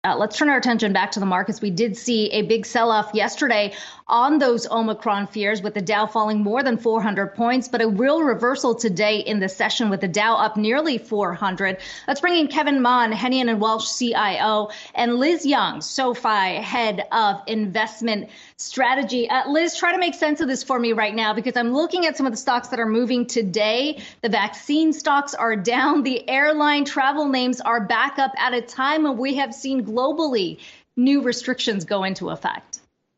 Let's turn our attention back to the markets. We did see a big sell-off yesterday on those Omicron fears, with the Dow falling more than 400 points, but a real reversal today in the session with the Dow up nearly 400. Let's bring in Kevin Mon, Hennian and Welsh CIO, and Liz Young, SoFi head of investment strategy. Liz, try to make sense of this for me right now, because I'm looking at some of the stocks that are moving today. The vaccine stocks are down. The airline travel names are back up at a time when we have seen globally new restrictions go into effect.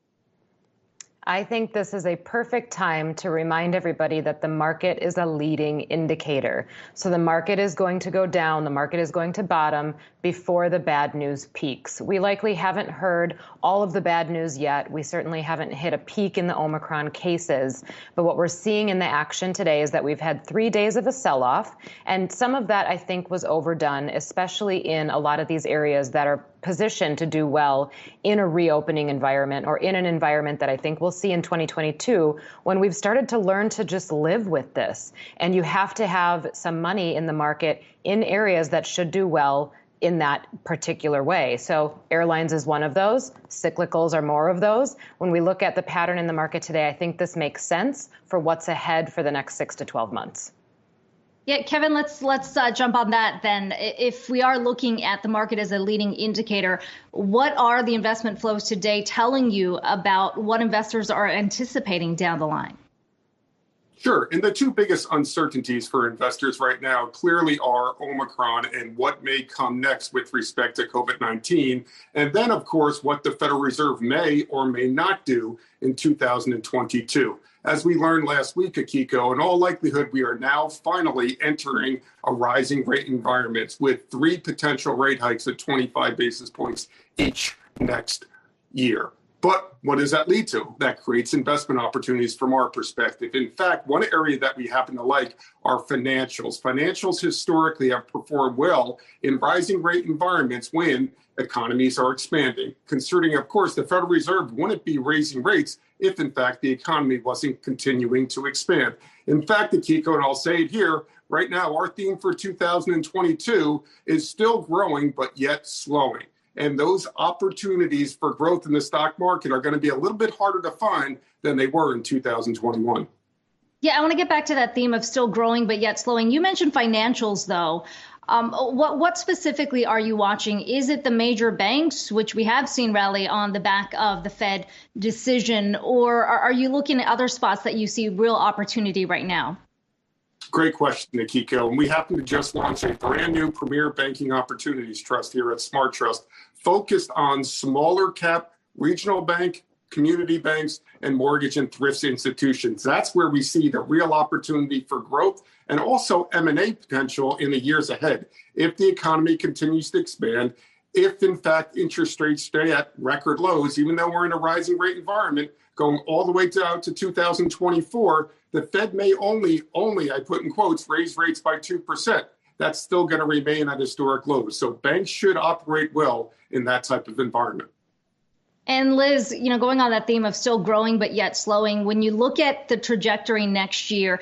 I think this is a perfect time to remind everybody that the market is a leading indicator. So the market is going to go down, the market is going to bottom before the bad news peaks. We likely haven't heard all of the bad news yet. We certainly haven't hit a peak in the Omicron cases. But what we're seeing in the action today is that we've had 3 days of a sell-off. And some of that, I think, was overdone, especially in a lot of these areas that are positioned to do well in a reopening environment, or in an environment that I think we'll see in 2022, when we've started to learn to just live with this. And you have to have some money in the market in areas that should do well in that particular way. So airlines is one of those. Cyclicals are more of those. When we look at the pattern in the market today, I think this makes sense for what's ahead for the next 6 to 12 months. Yeah, Kevin, let's jump on that then. If we are looking at the market as a leading indicator, what are the investment flows today telling you about what investors are anticipating down the line? Sure. And the two biggest uncertainties for investors right now clearly are Omicron and what may come next with respect to COVID-19. And then, of course, what the Federal Reserve may or may not do in 2022. As we learned last week, Akiko, in all likelihood, we are now finally entering a rising rate environment with 3 potential rate hikes at 25 basis points each next year. But what does that lead to? That creates investment opportunities from our perspective. In fact, one area that we happen to like are financials. Financials historically have performed well in rising rate environments when economies are expanding. Considering, of course, the Federal Reserve wouldn't be raising rates if, in fact, the economy wasn't continuing to expand. In fact, Akiko, and I'll say it here, right now, our theme for 2022 is still growing, but yet slowing. And those opportunities for growth in the stock market are going to be a little bit harder to find than they were in 2021. Yeah, I want to get back to that theme of still growing, but yet slowing. You mentioned financials, though. What specifically are you watching? Is it the major banks, which we have seen rally on the back of the Fed decision, or are you looking at other spots that you see real opportunity right now? Great question, Akiko. And we happen to just launch a brand new Premier Banking Opportunities Trust here at Smart Trust, focused on smaller cap regional bank, community banks, and mortgage and thrift institutions. That's where we see the real opportunity for growth and also M&A potential in the years ahead. If the economy continues to expand, if in fact interest rates stay at record lows, even though we're in a rising rate environment, going all the way down to 2024, the Fed may only, I put in quotes, raise rates by 2%. That's still going to remain at historic lows. So banks should operate well in that type of environment. And Liz, going on that theme of still growing but yet slowing, when you look at the trajectory next year,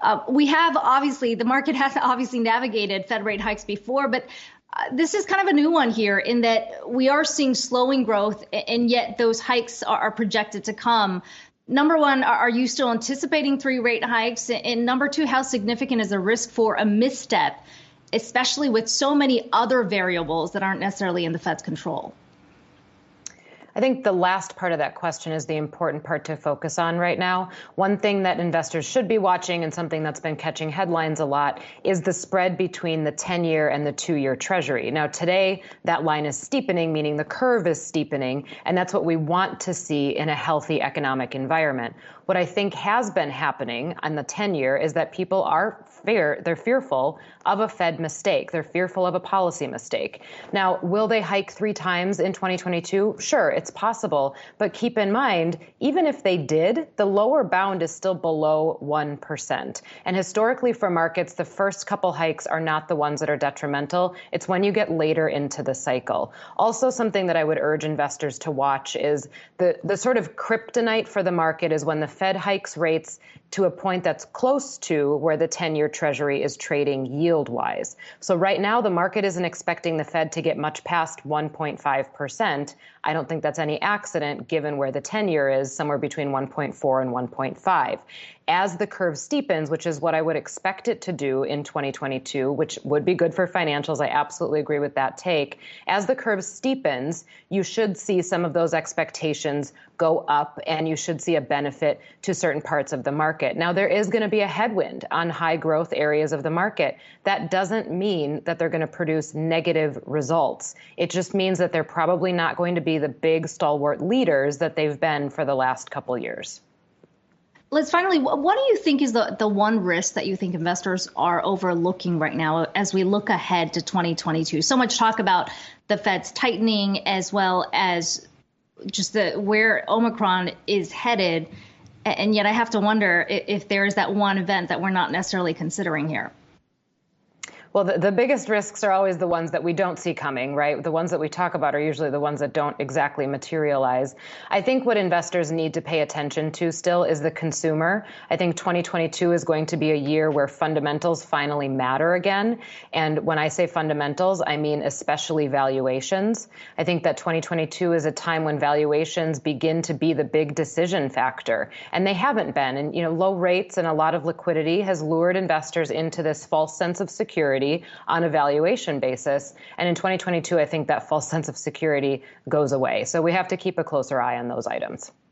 the market has obviously navigated Fed rate hikes before, but this is kind of a new one here in that we are seeing slowing growth, and yet those hikes are projected to come. Number one, are you still anticipating 3 rate hikes? And number 2, how significant is the risk for a misstep, especially with so many other variables that aren't necessarily in the Fed's control? I think the last part of that question is the important part to focus on right now. One thing that investors should be watching, and something that's been catching headlines a lot, is the spread between the 10-year and the 2-year Treasury. Now, today, that line is steepening, meaning the curve is steepening, and that's what we want to see in a healthy economic environment. What I think has been happening on the 10-year is that people are they're fearful of a Fed mistake. They're fearful of a policy mistake. Now, will they hike 3 times in 2022? Sure, it's possible. But keep in mind, even if they did, the lower bound is still below 1%. And historically for markets, the first couple hikes are not the ones that are detrimental. It's when you get later into the cycle. Also, something that I would urge investors to watch is the sort of kryptonite for the market is when the Fed hikes rates to a point that's close to where the 10-year Treasury is trading yield-wise. So right now, the market isn't expecting the Fed to get much past 1.5%. I don't think that's any accident, given where the 10-year is, somewhere between 1.4 and 1.5. As the curve steepens, which is what I would expect it to do in 2022, which would be good for financials, I absolutely agree with that take. As the curve steepens, you should see some of those expectations go up, and you should see a benefit to certain parts of the market. Now, there is going to be a headwind on high growth areas of the market. That doesn't mean that they're going to produce negative results. It just means that they're probably not going to be the big stalwart leaders that they've been for the last couple years. Liz, finally, what do you think is the one risk that you think investors are overlooking right now as we look ahead to 2022? So much talk about the Fed's tightening, as well as just where Omicron is headed. And yet I have to wonder if there is that one event that we're not necessarily considering here. Well, the biggest risks are always the ones that we don't see coming, right? The ones that we talk about are usually the ones that don't exactly materialize. I think what investors need to pay attention to still is the consumer. I think 2022 is going to be a year where fundamentals finally matter again. And when I say fundamentals, I mean especially valuations. I think that 2022 is a time when valuations begin to be the big decision factor. And they haven't been. And, low rates and a lot of liquidity has lured investors into this false sense of security on a valuation basis. And in 2022, I think that false sense of security goes away. So we have to keep a closer eye on those items.